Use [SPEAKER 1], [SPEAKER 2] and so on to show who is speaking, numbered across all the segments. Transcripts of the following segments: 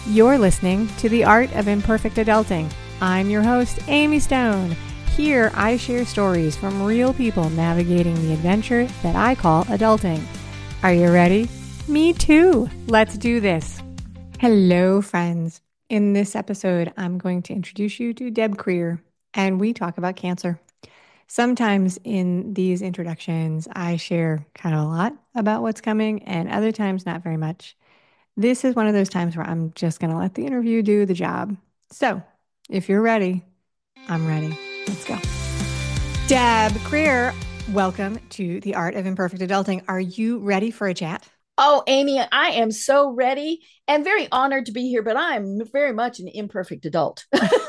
[SPEAKER 1] You're listening to The Art of Imperfect Adulting. I'm your host, Amy Stone. Here, I share stories from real people navigating the adventure that I call adulting. Are you ready? Me too. Let's do this. Hello, friends. In this episode, I'm going to introduce you to Deb Krier, and we talk about cancer. Sometimes in these introductions, I share kind of a lot about what's coming, and other times, not very much. This is one of those times where I'm just going to let the interview do the job. So, if you're ready, I'm ready. Let's go. Deb Krier, welcome to The Art of Imperfect Adulting. Are you ready for a chat?
[SPEAKER 2] Oh, Amy, I am so ready and very honored to be here, but I'm very much an imperfect adult.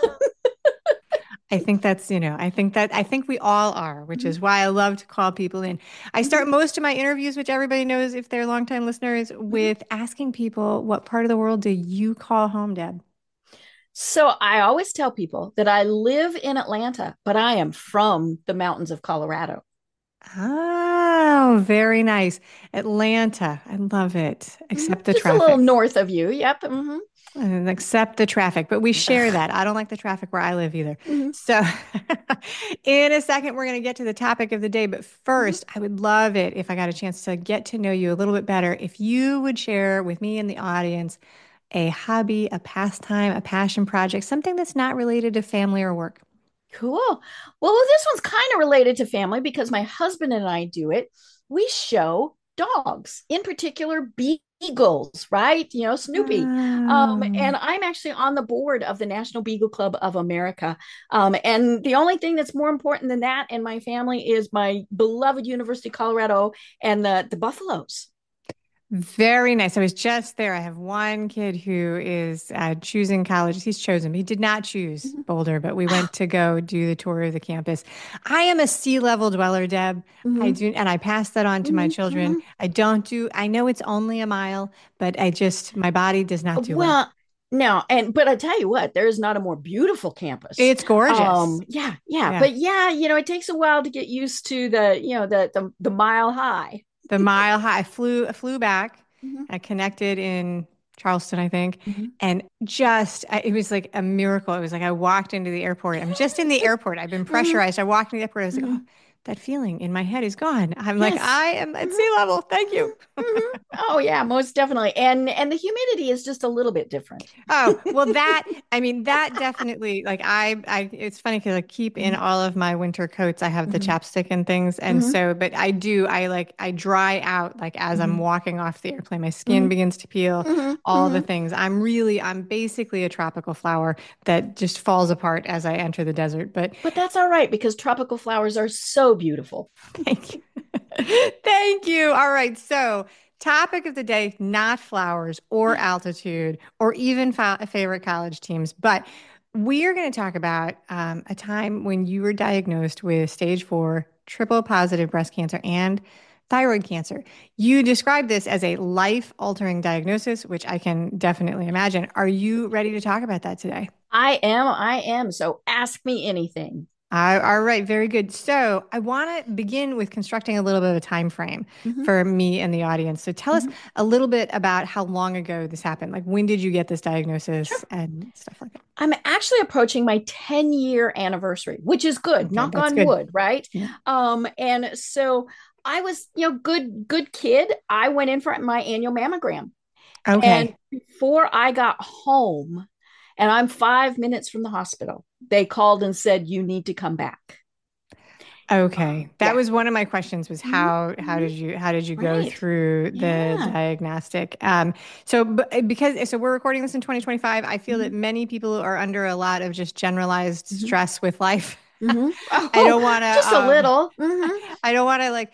[SPEAKER 1] I think that's, I think we all are, which is why I love to call people in. I start most of my interviews, which everybody knows if they're longtime listeners, with asking people, what part of the world do you call home, Deb?
[SPEAKER 2] So I always tell people that I live in Atlanta, but I am from the mountains of Colorado.
[SPEAKER 1] Oh, very nice. Atlanta. I love it. Except the
[SPEAKER 2] Just a little
[SPEAKER 1] traffic.
[SPEAKER 2] north of you. Yep.
[SPEAKER 1] And except the traffic, but we share that. I don't like the traffic where I live either.
[SPEAKER 2] Mhm.
[SPEAKER 1] So, in a second, we're going to get to the topic of the day. But first, I would love it if I got a chance to get to know you a little bit better. If you would share with me and the audience a hobby, a pastime, a passion project, something that's not related to family or work.
[SPEAKER 2] Cool. Well, this one's kind of related to family because my husband and I do it. We show dogs, in particular beagles, right? You know, Snoopy.
[SPEAKER 1] Oh,
[SPEAKER 2] And I'm actually on the board of the National Beagle Club of America. And the only thing that's more important than that in my family is my beloved University of Colorado and the buffaloes.
[SPEAKER 1] very nice. I was just there. I have one kid who is choosing college. He's chosen. He did not choose
[SPEAKER 2] Mhm.
[SPEAKER 1] Boulder, but we went to go do the tour of the campus. I am a sea level dweller, Deb. I
[SPEAKER 2] Mhm.
[SPEAKER 1] do, and I pass that on to my
[SPEAKER 2] Mhm.
[SPEAKER 1] children.
[SPEAKER 2] Mhm.
[SPEAKER 1] I know it's only a mile, but my body does not do well.
[SPEAKER 2] Well, no, but I tell you what, there is not a more beautiful campus.
[SPEAKER 1] It's gorgeous.
[SPEAKER 2] Yeah,
[SPEAKER 1] Yeah.
[SPEAKER 2] but yeah, it takes a while to get used to the mile high.
[SPEAKER 1] The mile high. I flew back.
[SPEAKER 2] Mhm.
[SPEAKER 1] I connected in Charleston, I think.
[SPEAKER 2] Mhm.
[SPEAKER 1] And it was like a miracle. It was like I walked into the airport. I'm just in the airport. I've been
[SPEAKER 2] Mhm.
[SPEAKER 1] pressurized. I walked into the airport. I was like, oh,
[SPEAKER 2] Mhm.
[SPEAKER 1] that feeling in my head is gone. I'm like,
[SPEAKER 2] Yes.
[SPEAKER 1] I am at
[SPEAKER 2] Mhm.
[SPEAKER 1] sea level. Thank you.
[SPEAKER 2] Mhm. Mhm. Oh yeah, most definitely. And the humidity is just a little bit different.
[SPEAKER 1] Oh, well, that definitely, like, it's funny because I keep in
[SPEAKER 2] Mhm.
[SPEAKER 1] all of my winter coats, I have the
[SPEAKER 2] Mhm.
[SPEAKER 1] chapstick and things. And
[SPEAKER 2] Mhm.
[SPEAKER 1] so, but I dry out, like, as I'm
[SPEAKER 2] Mhm.
[SPEAKER 1] walking off the airplane, my skin
[SPEAKER 2] Mhm.
[SPEAKER 1] begins to peel,
[SPEAKER 2] Mhm.
[SPEAKER 1] all the
[SPEAKER 2] Mhm.
[SPEAKER 1] things. I'm basically a tropical flower that just falls apart as I enter the desert. But
[SPEAKER 2] But that's all right because tropical flowers are so beautiful.
[SPEAKER 1] thank you. Thank you. All right. So, topic of the day, not flowers or altitude or even favorite college teams, but we are going to talk about a time when you were diagnosed with stage 4 triple positive breast cancer and thyroid cancer. You described this as a life-altering diagnosis, which I can definitely imagine. Are you ready to talk about that today?
[SPEAKER 2] I am. So ask me anything.
[SPEAKER 1] All right, very good. So I want to begin with constructing a little bit of a time frame
[SPEAKER 2] Mhm.
[SPEAKER 1] for me and the audience. So tell us
[SPEAKER 2] Mhm.
[SPEAKER 1] a little bit about how long ago this happened. Like when did you get this diagnosis
[SPEAKER 2] Sure.
[SPEAKER 1] and stuff like that?
[SPEAKER 2] I'm actually approaching my 10-year anniversary, which is good.
[SPEAKER 1] Okay,
[SPEAKER 2] Knock
[SPEAKER 1] that's
[SPEAKER 2] on
[SPEAKER 1] good.
[SPEAKER 2] wood, right?
[SPEAKER 1] Yeah.
[SPEAKER 2] And so I was, good kid. I went in for my annual mammogram. And
[SPEAKER 1] Okay.
[SPEAKER 2] before I got home, and I'm 5 minutes from the hospital, they called and said, you need to come back.
[SPEAKER 1] Okay. That
[SPEAKER 2] Yeah.
[SPEAKER 1] was one of my questions was
[SPEAKER 2] Mhm.
[SPEAKER 1] how
[SPEAKER 2] Mhm.
[SPEAKER 1] did you go
[SPEAKER 2] Right.
[SPEAKER 1] through the
[SPEAKER 2] Yeah.
[SPEAKER 1] diagnostic? Because we're recording this in 2025, I feel that
[SPEAKER 2] Mhm.
[SPEAKER 1] many people are under a lot of just generalized
[SPEAKER 2] Mhm.
[SPEAKER 1] stress with life.
[SPEAKER 2] Mhm.
[SPEAKER 1] I
[SPEAKER 2] Oh,
[SPEAKER 1] don't want to
[SPEAKER 2] just a little. Mhm.
[SPEAKER 1] I don't want to like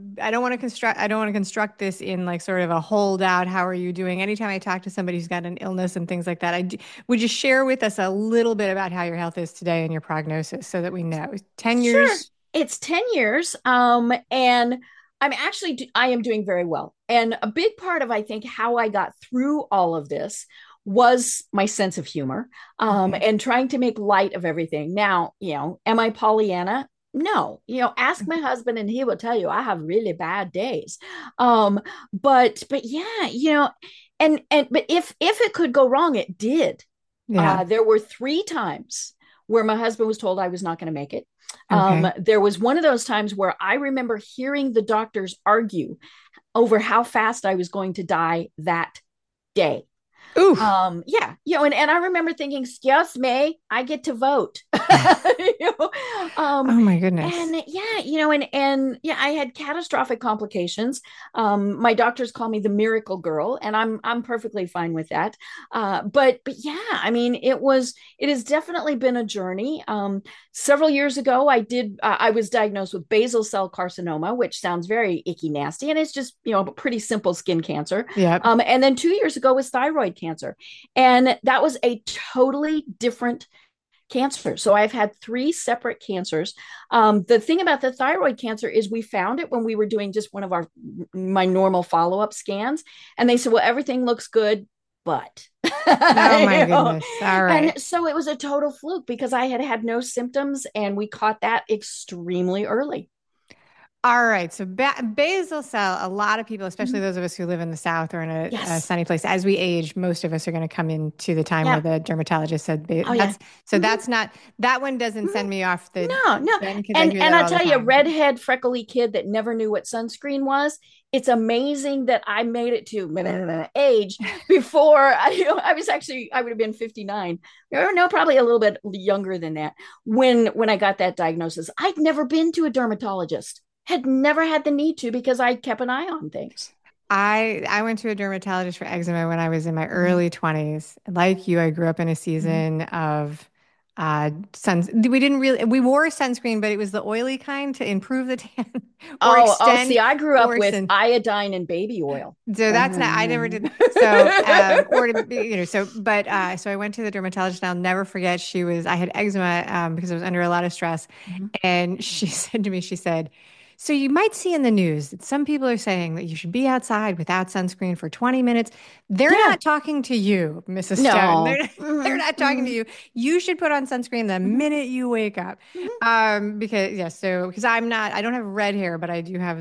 [SPEAKER 1] I don't want to construct this in like sort of a holdout. How are you doing? Anytime I talk to somebody who's got an illness and things like that, would you share with us a little bit about how your health is today and your prognosis so that we know? 10
[SPEAKER 2] Sure.
[SPEAKER 1] years.
[SPEAKER 2] It's 10 years. And I am doing very well. And a big part of, I think, how I got through all of this was my sense of humor,
[SPEAKER 1] Okay.
[SPEAKER 2] and trying to make light of everything. Now, am I Pollyanna? No, ask my husband and he will tell you I have really bad days. Um, but yeah, but if it could go wrong, it did.
[SPEAKER 1] Yeah.
[SPEAKER 2] There were 3 times where my husband was told I was not going to make it.
[SPEAKER 1] Okay.
[SPEAKER 2] There was one of those times where I remember hearing the doctors argue over how fast I was going to die that day.
[SPEAKER 1] Oof.
[SPEAKER 2] Yeah, and I remember thinking, excuse me, I get to vote. you know, um,
[SPEAKER 1] Oh my goodness.
[SPEAKER 2] and yeah, and yeah, I had catastrophic complications. My doctors call me the miracle girl, and I'm perfectly fine with that. But yeah, I mean, it has definitely been a journey. Several years ago, I was diagnosed with basal cell carcinoma, which sounds very icky nasty, and it's just a pretty simple skin cancer.
[SPEAKER 1] Yep.
[SPEAKER 2] And then 2 years ago was thyroid cancer, and that was a totally different cancer. So I've had 3 separate cancers. The thing about the thyroid cancer is we found it when we were doing just one of my normal follow-up scans, and they said, well, everything looks good, but
[SPEAKER 1] Oh my
[SPEAKER 2] you know,
[SPEAKER 1] goodness. All right.
[SPEAKER 2] and so it was a total fluke because I had had no symptoms, and we caught that extremely early.
[SPEAKER 1] All right. So basal cell, a lot of people, especially
[SPEAKER 2] Mhm.
[SPEAKER 1] those of us who live in the South or in a
[SPEAKER 2] Yes.
[SPEAKER 1] sunny place, as we age, most of us are going to come into the time where
[SPEAKER 2] Yeah.
[SPEAKER 1] the dermatologist said
[SPEAKER 2] Oh yeah. Mhm.
[SPEAKER 1] that's not, that one doesn't
[SPEAKER 2] Mhm.
[SPEAKER 1] send me off the
[SPEAKER 2] No, no.
[SPEAKER 1] den because I
[SPEAKER 2] And
[SPEAKER 1] hear
[SPEAKER 2] and
[SPEAKER 1] that
[SPEAKER 2] I
[SPEAKER 1] all the
[SPEAKER 2] tell you,
[SPEAKER 1] time.
[SPEAKER 2] redhead, freckly kid that never knew what sunscreen was. It's amazing that I made it to age before I was actually I would have been 59. Or no, probably a little bit younger than that when I got that diagnosis. I'd never been to a dermatologist. Had never had the need to because I kept an eye on things.
[SPEAKER 1] I went to a dermatologist for eczema when I was in my
[SPEAKER 2] Mhm.
[SPEAKER 1] early 20s. Like you, I grew up in a
[SPEAKER 2] Mhm.
[SPEAKER 1] season of we didn't really we wore sunscreen, but it was the oily kind to improve the tan or
[SPEAKER 2] Oh,
[SPEAKER 1] extend
[SPEAKER 2] see, I grew up
[SPEAKER 1] or
[SPEAKER 2] with
[SPEAKER 1] sin.
[SPEAKER 2] iodine and baby oil.
[SPEAKER 1] So that's not, I never did that. So, or to be, so I went to the dermatologist and I'll never forget, I had eczema, because I was under a lot of stress.
[SPEAKER 2] Mhm.
[SPEAKER 1] And she said to me, she said, so you might see in the news that some people are saying that you should be outside without sunscreen for 20 minutes. They're
[SPEAKER 2] Yeah.
[SPEAKER 1] not talking to you, Mrs. Stone.
[SPEAKER 2] No.
[SPEAKER 1] They're
[SPEAKER 2] Mhm.
[SPEAKER 1] not talking to
[SPEAKER 2] Mhm.
[SPEAKER 1] you. You should put on sunscreen the
[SPEAKER 2] Mhm.
[SPEAKER 1] minute you wake up.
[SPEAKER 2] Mhm.
[SPEAKER 1] Because I don't have red hair, but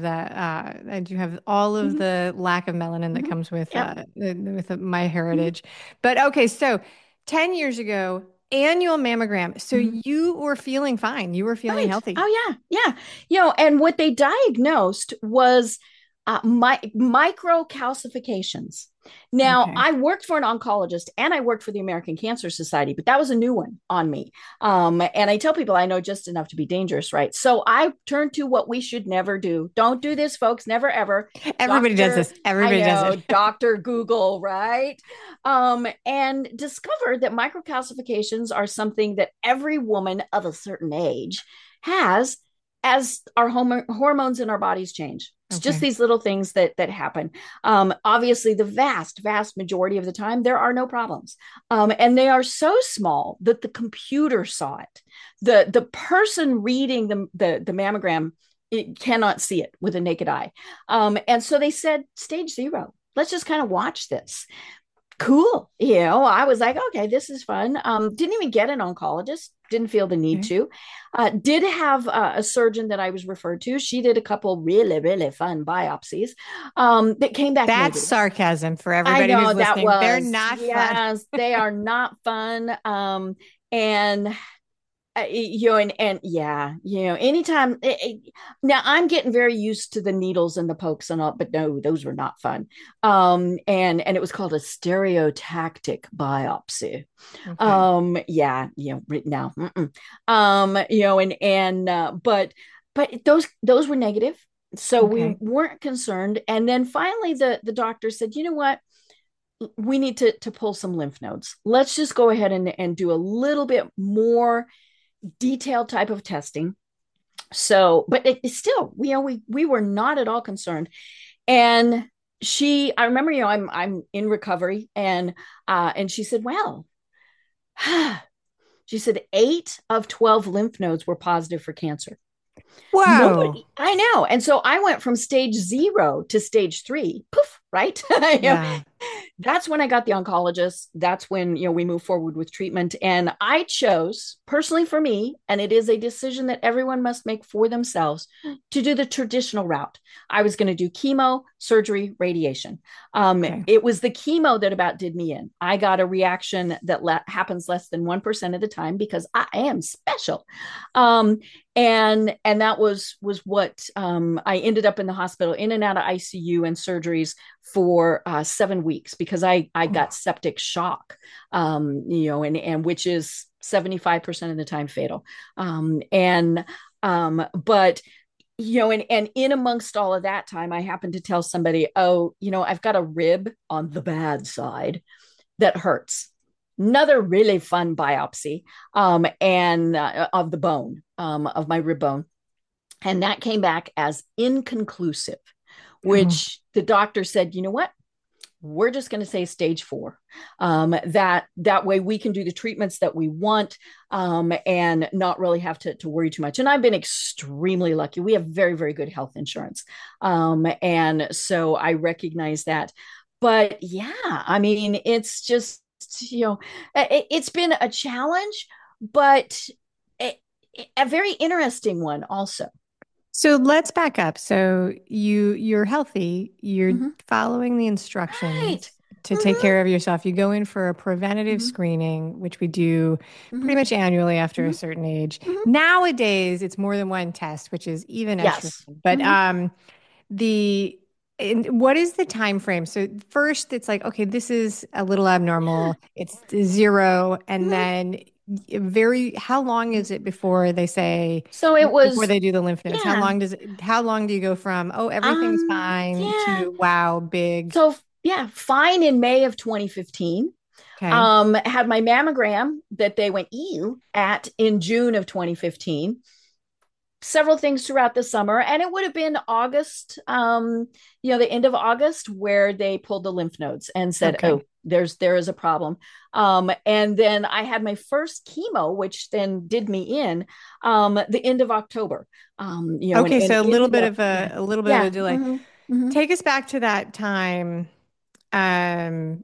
[SPEAKER 1] I do have all of
[SPEAKER 2] Mhm.
[SPEAKER 1] the lack of melanin that
[SPEAKER 2] Mhm.
[SPEAKER 1] comes
[SPEAKER 2] Yep.
[SPEAKER 1] with my
[SPEAKER 2] Mhm.
[SPEAKER 1] heritage. But okay, so 10 years ago, annual mammogram. So
[SPEAKER 2] Mhm.
[SPEAKER 1] you were feeling fine. You were feeling
[SPEAKER 2] Right.
[SPEAKER 1] healthy.
[SPEAKER 2] Oh yeah. Yeah. And what they diagnosed was microcalcifications. Now,
[SPEAKER 1] Okay.
[SPEAKER 2] I worked for an oncologist and I worked for the American Cancer Society, but that was a new one on me. And I tell people I know just enough to be dangerous, right? So I turned to what we should never do. Don't do this, folks. Never ever.
[SPEAKER 1] Everybody does
[SPEAKER 2] Doctor,
[SPEAKER 1] this.
[SPEAKER 2] I
[SPEAKER 1] Everybody does
[SPEAKER 2] know,
[SPEAKER 1] it.
[SPEAKER 2] Dr. Google, right? And discovered that microcalcifications are something that every woman of a certain age has as our hormones in our bodies change. It's just
[SPEAKER 1] Okay.
[SPEAKER 2] these little things that happen. Obviously, the vast majority of the time, there are no problems, and they are so small that the computer saw it. The person reading the mammogram, it cannot see it with a naked eye, and so they said stage 0. Let's just kind of watch this. Cool. I was like, okay, this is fun. Didn't even get an oncologist, didn't feel the need
[SPEAKER 1] Okay.
[SPEAKER 2] to. Did have a surgeon that I was referred to. She did a couple really fun biopsies that came back
[SPEAKER 1] That's
[SPEAKER 2] negative.
[SPEAKER 1] sarcasm for
[SPEAKER 2] I
[SPEAKER 1] everybody who's
[SPEAKER 2] know that
[SPEAKER 1] listening. They're
[SPEAKER 2] was,
[SPEAKER 1] not fun.
[SPEAKER 2] yes, they are not fun. And and yeah, anytime now I'm getting very used to the needles and the pokes and all, but no, those were not fun. And it was called a stereotactic biopsy.
[SPEAKER 1] Okay.
[SPEAKER 2] Yeah, written now. But those were negative, so we
[SPEAKER 1] Okay.
[SPEAKER 2] weren't concerned. And then finally the doctor said, you know what, we need to pull some lymph nodes. Let's just go ahead and do a little bit more detailed type of testing. So, but it's still, we were not at all concerned. And I remember, I'm in recovery, and she said, well, she said 8 of 12 lymph nodes were positive for cancer.
[SPEAKER 1] Whoa.
[SPEAKER 2] Nobody, I know. And so I went from stage 0 to stage 3. Poof. right?
[SPEAKER 1] Yeah.
[SPEAKER 2] That's when I got the oncologist. That's when, we move forward with treatment. And I chose personally for me, and it is a decision that everyone must make for themselves, to do the traditional route. I was going to do chemo, surgery, radiation.
[SPEAKER 1] Okay.
[SPEAKER 2] It was the chemo that about did me in. I got a reaction that happens less than 1% of the time because I am special. Um, and that was what I ended up in the hospital, in and out of ICU and surgeries for 7 weeks because I got septic shock, and which is 75% of the time fatal. But and in amongst all of that time, I happened to tell somebody, oh, I've got a rib on the bad side that hurts. Another really fun biopsy, and of the bone, of my rib bone, and that came back as inconclusive,
[SPEAKER 1] Oh,
[SPEAKER 2] which the doctor said, you know what? We're just going to say stage 4. That way we can do the treatments that we want, and not really have to worry too much. And I've been extremely lucky. We have very, very good health insurance. And so I recognize that. But yeah, I mean, it's just, it's been a challenge, but a, a very interesting one also.
[SPEAKER 1] so let's back up. So you're healthy, you're
[SPEAKER 2] Mm-hmm.
[SPEAKER 1] following the
[SPEAKER 2] Right.
[SPEAKER 1] instructions to take
[SPEAKER 2] Mm-hmm.
[SPEAKER 1] care of yourself. You go in for a preventative
[SPEAKER 2] Mm-hmm.
[SPEAKER 1] screening, which we do pretty
[SPEAKER 2] Mm-hmm.
[SPEAKER 1] much annually after a
[SPEAKER 2] Mm-hmm.
[SPEAKER 1] certain age.
[SPEAKER 2] Mm-hmm.
[SPEAKER 1] Nowadays, it's more than one test, which is even extra
[SPEAKER 2] Yes.
[SPEAKER 1] fun. But
[SPEAKER 2] Mm-hmm.
[SPEAKER 1] the and what is the time frame? So first it's like, okay, this is a little
[SPEAKER 2] Yeah.
[SPEAKER 1] abnormal. It's zero. And
[SPEAKER 2] Mm-hmm.
[SPEAKER 1] then how long is it before they say,
[SPEAKER 2] So it
[SPEAKER 1] before
[SPEAKER 2] was,
[SPEAKER 1] they do the lymph nodes?
[SPEAKER 2] yeah.
[SPEAKER 1] How long do you go from, oh, everything's fine
[SPEAKER 2] Yeah.
[SPEAKER 1] to wow, big.
[SPEAKER 2] So yeah, fine in May of 2015.
[SPEAKER 1] Okay.
[SPEAKER 2] Had my mammogram that they went ew at in June of 2015. Several things throughout the summer, and it would have been August, the end of August, where they pulled the lymph nodes and said,
[SPEAKER 1] Okay.
[SPEAKER 2] oh, there is a problem. And then I had my first chemo, which then did me in, the end of October.
[SPEAKER 1] Okay.
[SPEAKER 2] And
[SPEAKER 1] So
[SPEAKER 2] ended up,
[SPEAKER 1] a little bit of a
[SPEAKER 2] yeah.
[SPEAKER 1] delay.
[SPEAKER 2] Mm-hmm, mm-hmm,
[SPEAKER 1] Take us back to that time. Um,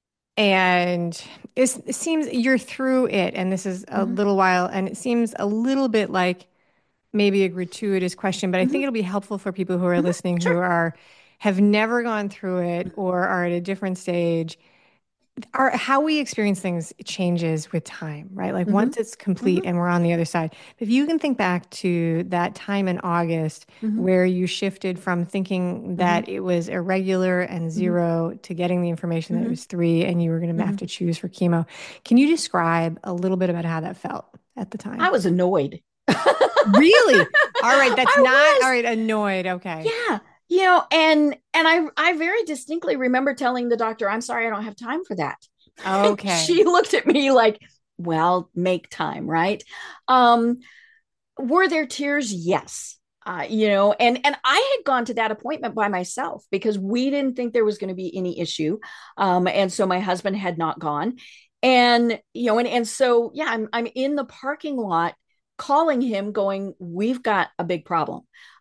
[SPEAKER 1] And it seems you're through it, and this is a
[SPEAKER 2] mm-hmm,
[SPEAKER 1] little while, and it seems a little bit like maybe a gratuitous question, but I
[SPEAKER 2] mm-hmm,
[SPEAKER 1] think it'll be helpful for people who are
[SPEAKER 2] mm-hmm,
[SPEAKER 1] listening who
[SPEAKER 2] sure.
[SPEAKER 1] are have never gone through it or are at a different stage. Our how we experience things changes with time, right? Like
[SPEAKER 2] Mm-hmm,
[SPEAKER 1] once it's complete
[SPEAKER 2] mm-hmm,
[SPEAKER 1] and we're on the other side. If you can think back to that time in August
[SPEAKER 2] mm-hmm,
[SPEAKER 1] where you shifted from thinking
[SPEAKER 2] mm-hmm,
[SPEAKER 1] that it was irregular and
[SPEAKER 2] mm-hmm,
[SPEAKER 1] zero to getting the information that it
[SPEAKER 2] mm-hmm,
[SPEAKER 1] was three and you were going to have
[SPEAKER 2] mm-hmm.
[SPEAKER 1] to choose for chemo. Can you describe a little bit about how that felt at the
[SPEAKER 2] I
[SPEAKER 1] time?
[SPEAKER 2] was annoyed.
[SPEAKER 1] Really? All right, that's not all
[SPEAKER 2] I
[SPEAKER 1] right, annoyed. Okay.
[SPEAKER 2] Yeah, and I very distinctly remember telling the doctor, I'm sorry, I don't have time for that. She
[SPEAKER 1] Okay.
[SPEAKER 2] looked at me like, well, make time, right? um were there tears? Yes. And I had gone to that appointment by myself because we didn't think there was going to be any issue. And so my husband had not gone. And and so yeah, I'm in the parking lot calling him, going, we've got a big problem.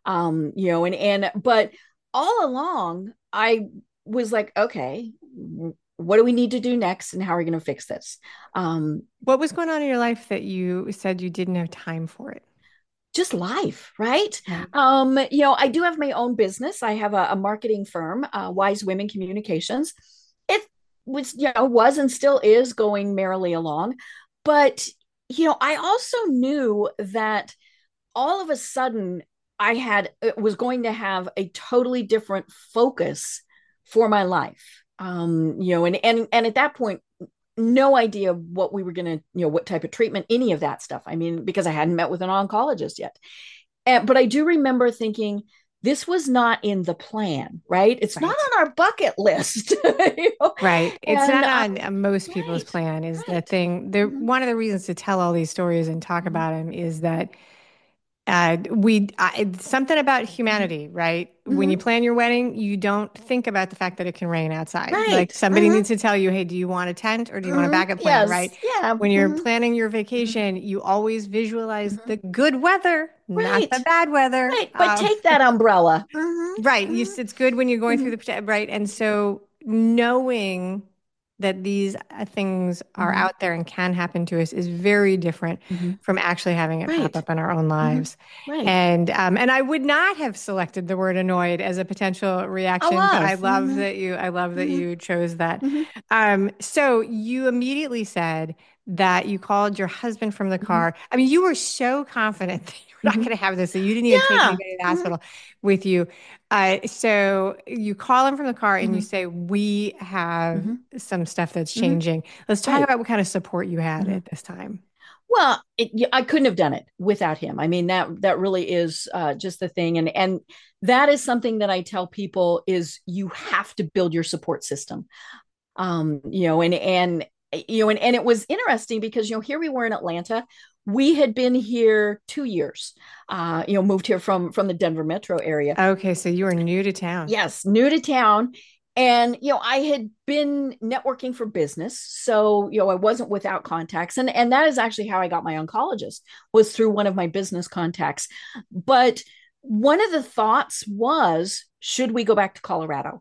[SPEAKER 2] And but all along I was like, okay, what do we need to do next and how are we going to fix this? um
[SPEAKER 1] What was going on in your life that you said you didn't have time for it?
[SPEAKER 2] just life, right?
[SPEAKER 1] Okay.
[SPEAKER 2] I do have my own business. I have a marketing firm, Wise Women Communications. It was and still is going merrily along. But, I also knew that all of a sudden was going to have a totally different focus for my life. And at that point, no idea what we were going to, what type of treatment, any of that stuff. I mean, because I hadn't met with an oncologist yet. But I do remember thinking, this was not in the plan, right? It's not
[SPEAKER 1] Right.
[SPEAKER 2] on our bucket list.
[SPEAKER 1] Right. It's
[SPEAKER 2] And
[SPEAKER 1] not on most people's
[SPEAKER 2] right,
[SPEAKER 1] plan is the
[SPEAKER 2] right.
[SPEAKER 1] thing.
[SPEAKER 2] Mm-hmm,
[SPEAKER 1] One of the reasons to tell all these stories and talk
[SPEAKER 2] mm-hmm,
[SPEAKER 1] about them is that Something about
[SPEAKER 2] Mhm.
[SPEAKER 1] humanity, right? When you
[SPEAKER 2] Mhm.
[SPEAKER 1] plan your wedding, you don't think about the fact that it can rain outside. Like
[SPEAKER 2] Right.
[SPEAKER 1] somebody needs to tell you, hey, do you want a tent or do you want a backup plan, right?
[SPEAKER 2] Yes. Yeah.
[SPEAKER 1] When you're planning your vacation, you always visualize the good weather, not the
[SPEAKER 2] Right.
[SPEAKER 1] bad weather.
[SPEAKER 2] Right. But take that umbrella.
[SPEAKER 1] Right. It's good when you're going through the, right. And so knowing that these things are
[SPEAKER 2] Hmm.
[SPEAKER 1] out there and can happen to us is very different
[SPEAKER 2] Hmm.
[SPEAKER 1] from actually having it pop
[SPEAKER 2] Right.
[SPEAKER 1] up in our own
[SPEAKER 2] Hmm.
[SPEAKER 1] lives.
[SPEAKER 2] Right.
[SPEAKER 1] And I would not have selected the word annoyed as a potential
[SPEAKER 2] I
[SPEAKER 1] reaction, but
[SPEAKER 2] was. Hmm.
[SPEAKER 1] I love that
[SPEAKER 2] Hmm.
[SPEAKER 1] you chose that.
[SPEAKER 2] Hmm.
[SPEAKER 1] So you immediately said that you called your husband from the
[SPEAKER 2] Hmm.
[SPEAKER 1] car. I mean, you were so confident that you were not
[SPEAKER 2] Hmm.
[SPEAKER 1] going to have this, that you didn't even take
[SPEAKER 2] Yeah.
[SPEAKER 1] anybody to the
[SPEAKER 2] Hmm.
[SPEAKER 1] hospital with you. So you call him from the car and you
[SPEAKER 2] Hmm.
[SPEAKER 1] say, we have
[SPEAKER 2] Hmm.
[SPEAKER 1] some stuff that's
[SPEAKER 2] Hmm.
[SPEAKER 1] changing. Let's talk
[SPEAKER 2] Right.
[SPEAKER 1] about what kind of support you had
[SPEAKER 2] Hmm.
[SPEAKER 1] at this time.
[SPEAKER 2] Well, I couldn't have done it without him. I mean, that really is just the thing, and that is something that I tell people is you have to build your support system. And it was interesting because here we were in Atlanta. We had been here 2 years. Moved here from the Denver metro area.
[SPEAKER 1] Okay, so you are new to town.
[SPEAKER 2] Yes, new to town. And I had been networking for business, so I wasn't without contacts, and that is actually how I got my oncologist, was through one of my business contacts. But one of the thoughts was, should we go back to Colorado?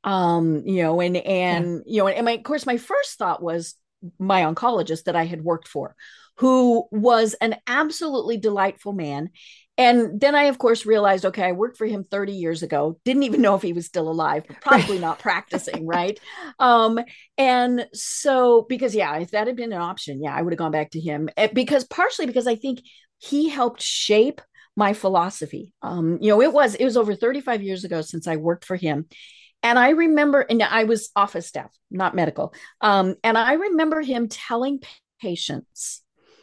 [SPEAKER 1] Yeah.
[SPEAKER 2] Of course, my first thought was my oncologist that I had worked for, who was an absolutely delightful man. And then I, of course, realized, okay, I worked for him 30 years ago, didn't even know if he was still alive, but
[SPEAKER 1] Right.
[SPEAKER 2] probably not practicing, right? Um, and so, because, yeah, if that had been an option, yeah, I would have gone back to him. Partially because I think he helped shape my philosophy. It was over 35 years ago since I worked for him. And I remember, and I was office staff, not medical. And I remember him telling patients,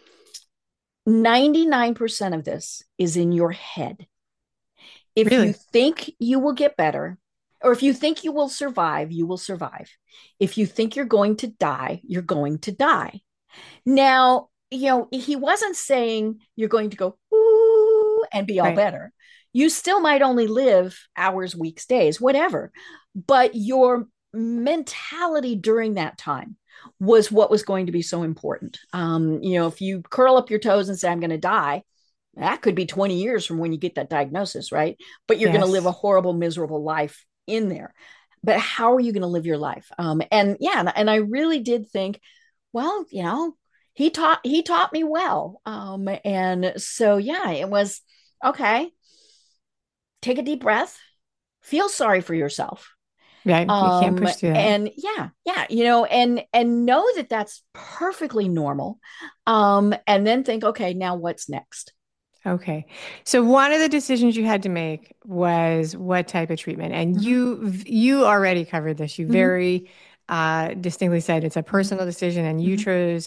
[SPEAKER 2] 99% of this is in your head. If you
[SPEAKER 1] Really?
[SPEAKER 2] think you will get better, or if you think you will survive, you will survive. If you think you're going to die, you're going to die. Now, he wasn't saying you're going to go, ooh, and be all
[SPEAKER 1] Right.
[SPEAKER 2] better. You still might only live hours, weeks, days, whatever. But your mentality during that time was what was going to be so important. If you curl up your toes and say, I'm going to die, that could be 20 years from when you get that diagnosis, right? But you're going to live a
[SPEAKER 1] Yes.
[SPEAKER 2] horrible, miserable life in there. But how are you going to live your life? And yeah, and I really did think, well, he taught me well. And so yeah, it was okay. Take a deep breath, feel sorry for yourself.
[SPEAKER 1] Right. You can't push through that.
[SPEAKER 2] And yeah, and know that that's perfectly normal. And then think, okay, now what's next?
[SPEAKER 1] Okay. So one of the decisions you had to make was what type of treatment. And
[SPEAKER 2] Mm-hmm.
[SPEAKER 1] you already covered this. You
[SPEAKER 2] Mm-hmm.
[SPEAKER 1] very distinctly said it's a
[SPEAKER 2] Mm-hmm.
[SPEAKER 1] personal decision, and you
[SPEAKER 2] Mm-hmm.
[SPEAKER 1] chose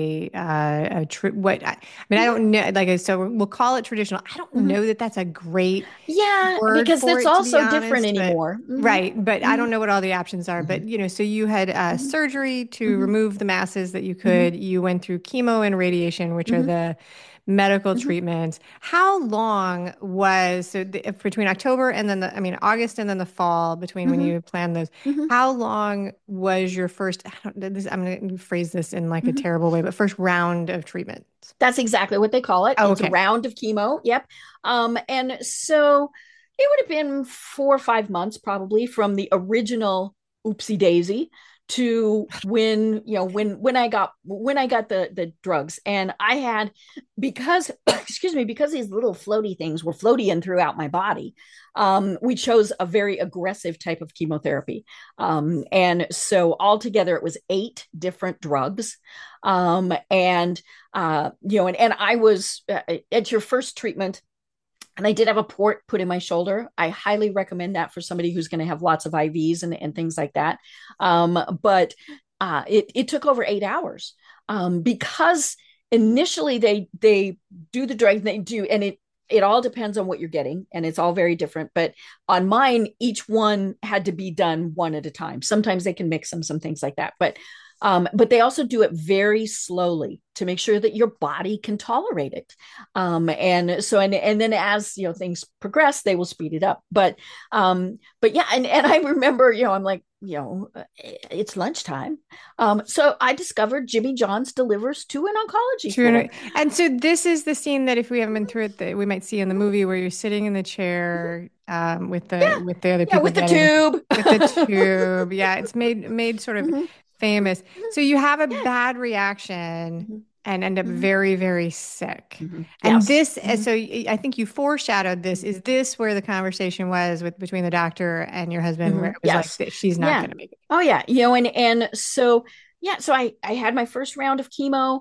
[SPEAKER 1] I mean, I don't know, like, so we'll call it traditional. I don't
[SPEAKER 2] Mm-hmm.
[SPEAKER 1] know that that's a great
[SPEAKER 2] Yeah,
[SPEAKER 1] word
[SPEAKER 2] because
[SPEAKER 1] for
[SPEAKER 2] it's
[SPEAKER 1] it, to be
[SPEAKER 2] also different
[SPEAKER 1] honest, but
[SPEAKER 2] anymore. Mm-hmm.
[SPEAKER 1] right. But I
[SPEAKER 2] Mm-hmm.
[SPEAKER 1] don't know what all the options are.
[SPEAKER 2] Mm-hmm.
[SPEAKER 1] But, so you had
[SPEAKER 2] Mm-hmm.
[SPEAKER 1] surgery to
[SPEAKER 2] Mm-hmm.
[SPEAKER 1] remove the masses that you
[SPEAKER 2] Mm-hmm.
[SPEAKER 1] could. You went through chemo and radiation, which are
[SPEAKER 2] Mm-hmm.
[SPEAKER 1] the medical
[SPEAKER 2] Mm-hmm.
[SPEAKER 1] treatments. How long was between October and then August and then the fall between when
[SPEAKER 2] Mm-hmm.
[SPEAKER 1] you planned those?
[SPEAKER 2] Mm-hmm.
[SPEAKER 1] How long was your first, I'm going to phrase this in like a
[SPEAKER 2] Mm-hmm.
[SPEAKER 1] terrible way, but first round of treatment?
[SPEAKER 2] That's exactly what they call it.
[SPEAKER 1] Oh,
[SPEAKER 2] It's a
[SPEAKER 1] okay.
[SPEAKER 2] round of chemo. Yep. And so it would have been 4 or 5 months probably from the original oopsie daisy to when I got the drugs. And I had, because excuse me, because these little floaty things were floating throughout my body. We chose a very aggressive type of chemotherapy. And so altogether it was 8 different drugs. And I was at your first treatment, and I did have a port put in my shoulder. I highly recommend that for somebody who's going to have lots of IVs and things like that. But it took over 8 hours, because initially they do the drug, they do, and it all depends on what you're getting, and it's all very different. But on mine, each one had to be done one at a time. Sometimes they can mix them, some things like that. But But they also do it very slowly to make sure that your body can tolerate it. And then as things progress, they will speed it up. But yeah, and I remember, I'm like, it's lunchtime. So I discovered Jimmy John's delivers to an oncology
[SPEAKER 1] True.
[SPEAKER 2] floor.
[SPEAKER 1] And so this is the scene that if we haven't been through it, that we might see in the movie where you're sitting in the chair with the other
[SPEAKER 2] Yeah,
[SPEAKER 1] people
[SPEAKER 2] with the
[SPEAKER 1] getting
[SPEAKER 2] tube.
[SPEAKER 1] with the tube. Yeah, it's made sort of
[SPEAKER 2] Mhm.
[SPEAKER 1] famous. So you have a
[SPEAKER 2] Yeah.
[SPEAKER 1] bad reaction
[SPEAKER 2] Mhm.
[SPEAKER 1] and end up
[SPEAKER 2] Mhm.
[SPEAKER 1] very, very sick.
[SPEAKER 2] Mhm.
[SPEAKER 1] And
[SPEAKER 2] Yes.
[SPEAKER 1] this,
[SPEAKER 2] Mhm.
[SPEAKER 1] so I think you foreshadowed this. Is this where the conversation was with between the doctor and your husband, where
[SPEAKER 2] Mhm.
[SPEAKER 1] it was like
[SPEAKER 2] Yes.
[SPEAKER 1] that she's not
[SPEAKER 2] Yeah.
[SPEAKER 1] going to make it?
[SPEAKER 2] Oh yeah. And so yeah, so I had my first round of chemo.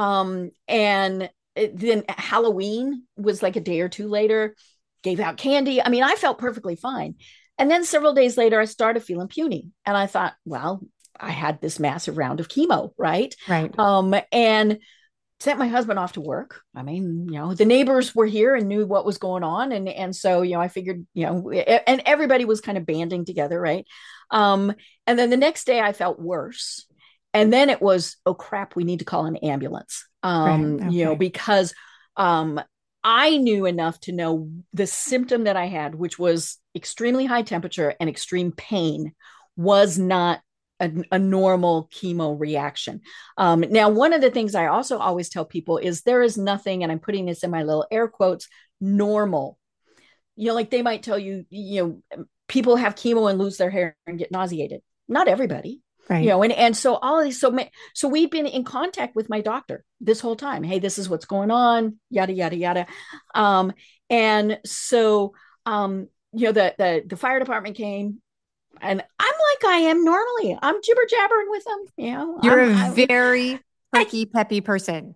[SPEAKER 2] And then Halloween was like a day or two later, gave out candy. I mean, I felt perfectly fine. And then several days later, I started feeling puny. And I thought, well, I had this massive round of chemo, right?
[SPEAKER 1] Right.
[SPEAKER 2] And sent my husband off to work. I mean, the neighbors were here and knew what was going on. And so, I figured, and everybody was kind of banding together, right? Um, and then the next day I felt worse. And then it was, oh crap, we need to call an ambulance.
[SPEAKER 1] Right. Okay.
[SPEAKER 2] Because I knew enough to know the symptom that I had, which was extremely high temperature and extreme pain, was not a normal chemo reaction. Now, one of the things I also always tell people is there is nothing, and I'm putting this in my little air quotes, normal. Like they might tell you, people have chemo and lose their hair and get nauseated. Not everybody.
[SPEAKER 1] Right.
[SPEAKER 2] And so all of these, so we've been in contact with my doctor this whole time. Hey, this is what's going on, yada yada yada. And so the fire department came, and I'm like I am normally. I'm jibber jabbering with them.
[SPEAKER 1] You're a
[SPEAKER 2] I'm
[SPEAKER 1] very
[SPEAKER 2] I,
[SPEAKER 1] perky, peppy person.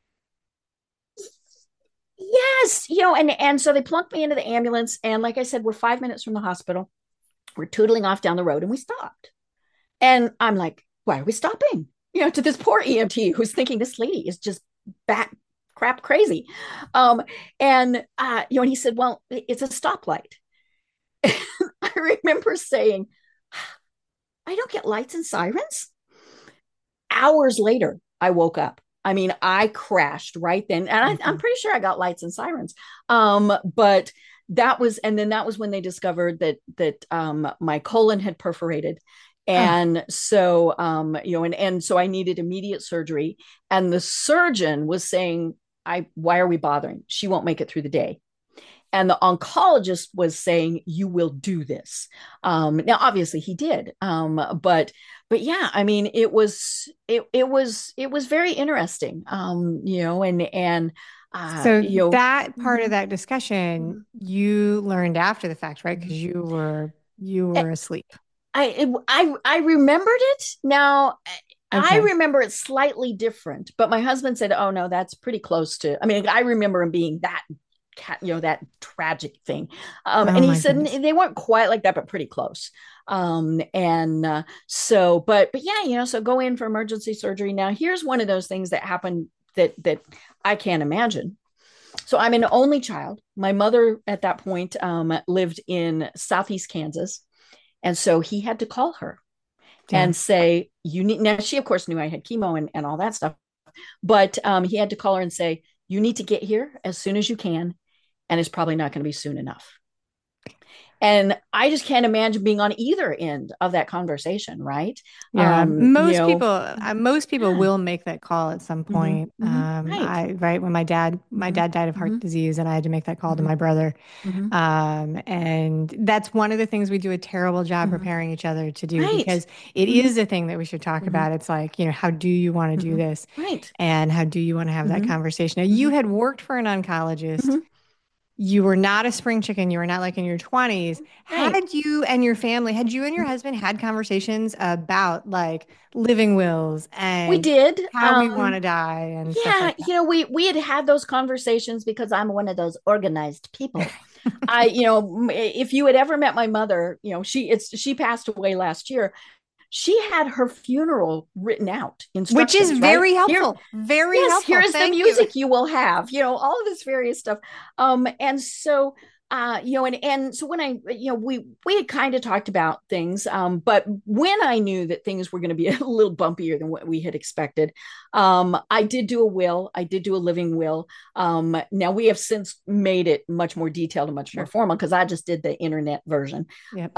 [SPEAKER 2] yes, and so they plunked me into the ambulance, and like I said, we're 5 minutes from the hospital. We're tootling off down the road, and we stopped. And I'm like, why are we stopping? To this poor EMT who's thinking this lady is just bat crap crazy. Um, and he said, well, it's a stoplight. I remember saying, I don't get lights and sirens. Hours later, I woke up. I mean, I crashed right then, and I'm
[SPEAKER 1] Mhm.
[SPEAKER 2] pretty sure I got lights and sirens. But and then that was when they discovered that my colon had perforated,
[SPEAKER 1] Oh,
[SPEAKER 2] and so and so I needed immediate surgery. And the surgeon was saying, why are we bothering? She won't make it through the day. And the oncologist was saying, you will do this. Now obviously he did, but yeah, I mean, it was very interesting. And
[SPEAKER 1] so that part of
[SPEAKER 2] mhm,
[SPEAKER 1] that discussion
[SPEAKER 2] mhm.
[SPEAKER 1] you learned after the fact, right? Because you
[SPEAKER 2] I,
[SPEAKER 1] were asleep.
[SPEAKER 2] I remembered it now. I
[SPEAKER 1] Okay.
[SPEAKER 2] remember it slightly different, but my husband said, "Oh no, that's pretty close to." I mean, I remember him being that tragic thing.
[SPEAKER 1] Oh
[SPEAKER 2] And he
[SPEAKER 1] my
[SPEAKER 2] said
[SPEAKER 1] goodness.
[SPEAKER 2] they weren't quite like that, but pretty close. And so, but yeah, so go in for emergency surgery. Now, here's one of those things that happened that I can't imagine. So I'm an only child. My mother at that point lived in Southeast Kansas, and so he had to call her
[SPEAKER 1] Yeah.
[SPEAKER 2] and say, you need, now she of course knew I had chemo and all that stuff, but he had to call her and say, you need to get here as soon as you can, and it's probably not going to be soon enough. And I just can't imagine being on either end of that conversation, right?
[SPEAKER 1] Yeah, most people
[SPEAKER 2] Yeah.
[SPEAKER 1] will make that call at some
[SPEAKER 2] Mm-hmm,
[SPEAKER 1] point.
[SPEAKER 2] mm-hmm, right.
[SPEAKER 1] Right when my
[SPEAKER 2] Mm-hmm,
[SPEAKER 1] dad died of heart
[SPEAKER 2] mm-hmm,
[SPEAKER 1] disease, and I had to make that call to
[SPEAKER 2] mm-hmm,
[SPEAKER 1] my brother.
[SPEAKER 2] mm-hmm,
[SPEAKER 1] And that's one of the things we do a terrible job
[SPEAKER 2] mm-hmm.
[SPEAKER 1] preparing each other to do,
[SPEAKER 2] Right.
[SPEAKER 1] because it
[SPEAKER 2] Mm-hmm,
[SPEAKER 1] is a thing that we should talk
[SPEAKER 2] mm-hmm,
[SPEAKER 1] about. It's like, how do you want to do
[SPEAKER 2] mm-hmm.
[SPEAKER 1] this?
[SPEAKER 2] Right.
[SPEAKER 1] And how do you want to have that
[SPEAKER 2] Mm-hmm,
[SPEAKER 1] conversation? Now, you
[SPEAKER 2] mm-hmm,
[SPEAKER 1] had worked for an oncologist.
[SPEAKER 2] mm-hmm.
[SPEAKER 1] You were not a spring chicken. You were not like in your 20s.
[SPEAKER 2] Right.
[SPEAKER 1] Had you and your husband had conversations about like living wills
[SPEAKER 2] We
[SPEAKER 1] and
[SPEAKER 2] did.
[SPEAKER 1] how we want to die and stuff
[SPEAKER 2] Yeah,
[SPEAKER 1] like that?
[SPEAKER 2] we had those conversations because I'm one of those organized people. If you had ever met my mother, she passed away last year. She had her funeral written out,
[SPEAKER 1] Which is
[SPEAKER 2] instructions, right?
[SPEAKER 1] very
[SPEAKER 2] Here,
[SPEAKER 1] helpful. Very
[SPEAKER 2] yes,
[SPEAKER 1] helpful.
[SPEAKER 2] here's the
[SPEAKER 1] Thank you.
[SPEAKER 2] music you will have, all of this various stuff. And so and so when we had kind of talked about things, but when I knew that things were going to be a little bumpier than what we had expected, I did do a will. I did do a living will. Now we have since made it much more detailed and much more
[SPEAKER 1] Sure.
[SPEAKER 2] formal because I just did the internet version.
[SPEAKER 1] Yep.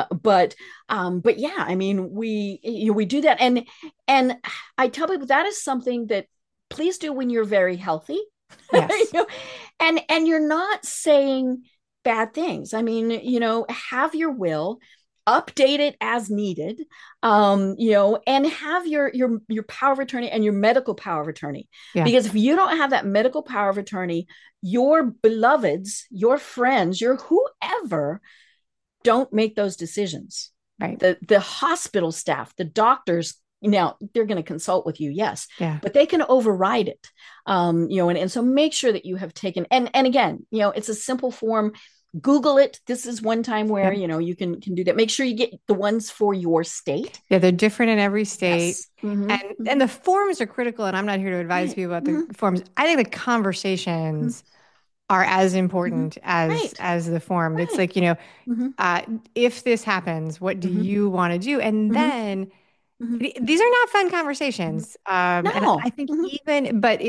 [SPEAKER 2] But yeah, I mean, we do that, and I tell people that is something that please do when you're very healthy. you
[SPEAKER 1] Yes.
[SPEAKER 2] know, and you're not saying bad things. I mean, have your will, update it as needed, and have your power of attorney and your medical power of attorney.
[SPEAKER 1] Yeah.
[SPEAKER 2] Because if you don't have that medical power of attorney, your beloveds, your friends, your whoever don't make those decisions.
[SPEAKER 1] Right.
[SPEAKER 2] The hospital staff, the doctors, now they're going to consult with you, yes,
[SPEAKER 1] Yeah.
[SPEAKER 2] but they can override it. And so make sure that you have taken, and again, it's a simple form. Google it. This is one time where,
[SPEAKER 1] Yep.
[SPEAKER 2] you can do that. Make sure you get the ones for your state.
[SPEAKER 1] Yeah, they're different in every state.
[SPEAKER 2] Yes. Mm-hmm,
[SPEAKER 1] And the forms are critical, and I'm not here to advise
[SPEAKER 2] right.
[SPEAKER 1] people about
[SPEAKER 2] Mm-hmm,
[SPEAKER 1] the forms. I think the
[SPEAKER 2] mm-hmm,
[SPEAKER 1] conversations are as
[SPEAKER 2] mm-hmm.
[SPEAKER 1] important
[SPEAKER 2] Right.
[SPEAKER 1] as the form. It's
[SPEAKER 2] Right.
[SPEAKER 1] like,
[SPEAKER 2] Mm-hmm,
[SPEAKER 1] if this happens, what do
[SPEAKER 2] mm-hmm,
[SPEAKER 1] you want to do? And
[SPEAKER 2] mm-hmm,
[SPEAKER 1] then
[SPEAKER 2] mm-hmm,
[SPEAKER 1] these are not fun
[SPEAKER 2] mm-hmm.
[SPEAKER 1] conversations. And I
[SPEAKER 2] No.
[SPEAKER 1] think
[SPEAKER 2] Mm-hmm,
[SPEAKER 1] but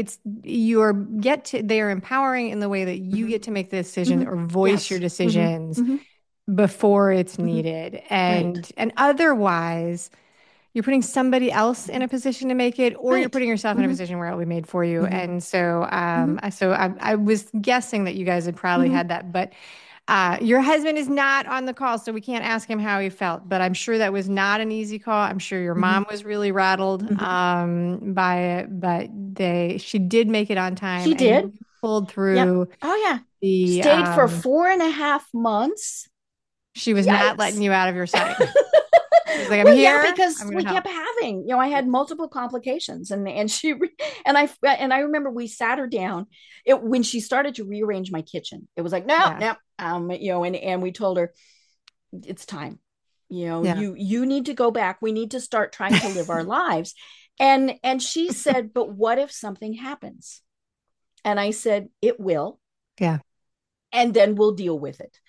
[SPEAKER 1] they are empowering in the way that you
[SPEAKER 2] mm-hmm,
[SPEAKER 1] get to make the decision
[SPEAKER 2] mm-hmm.
[SPEAKER 1] or voice your
[SPEAKER 2] Yes. Mm-hmm,
[SPEAKER 1] decisions
[SPEAKER 2] mm-hmm,
[SPEAKER 1] before it's
[SPEAKER 2] mm-hmm.
[SPEAKER 1] needed.
[SPEAKER 2] Right.
[SPEAKER 1] And otherwise, you're putting somebody else in
[SPEAKER 2] Mm-hmm.
[SPEAKER 1] a position to make it, or you're
[SPEAKER 2] Right.
[SPEAKER 1] putting yourself in a
[SPEAKER 2] Mm-hmm,
[SPEAKER 1] position where it'll be made for you.
[SPEAKER 2] mm-hmm,
[SPEAKER 1] And so,
[SPEAKER 2] mm-hmm,
[SPEAKER 1] I was guessing that you guys had probably
[SPEAKER 2] mm-hmm,
[SPEAKER 1] had that, but your husband is not on the call, so we can't ask him how he felt. But I'm sure that was not an easy call. I'm sure your
[SPEAKER 2] mm-hmm,
[SPEAKER 1] mom was really rattled
[SPEAKER 2] mm-hmm.
[SPEAKER 1] by it, but she did make it on time,
[SPEAKER 2] She
[SPEAKER 1] and
[SPEAKER 2] did.
[SPEAKER 1] you pulled
[SPEAKER 2] Yep.
[SPEAKER 1] through
[SPEAKER 2] Oh yeah.
[SPEAKER 1] the.
[SPEAKER 2] Stayed for 4.5 months.
[SPEAKER 1] She was not letting
[SPEAKER 2] Yikes.
[SPEAKER 1] you out of your sight. She's like, I'm
[SPEAKER 2] Well, yeah,
[SPEAKER 1] here.
[SPEAKER 2] because
[SPEAKER 1] I'm going
[SPEAKER 2] we
[SPEAKER 1] to help.
[SPEAKER 2] kept having, I had
[SPEAKER 1] Yes.
[SPEAKER 2] multiple complications, and I remember we sat her down. It when she started to rearrange my kitchen. It was like, no,
[SPEAKER 1] Yeah.
[SPEAKER 2] no, and we told her it's time.
[SPEAKER 1] Yeah.
[SPEAKER 2] You need to go back. We need to start trying to live our lives. And she said, but what if something happens? And I said, it will,
[SPEAKER 1] Yeah.
[SPEAKER 2] and then we'll deal with it.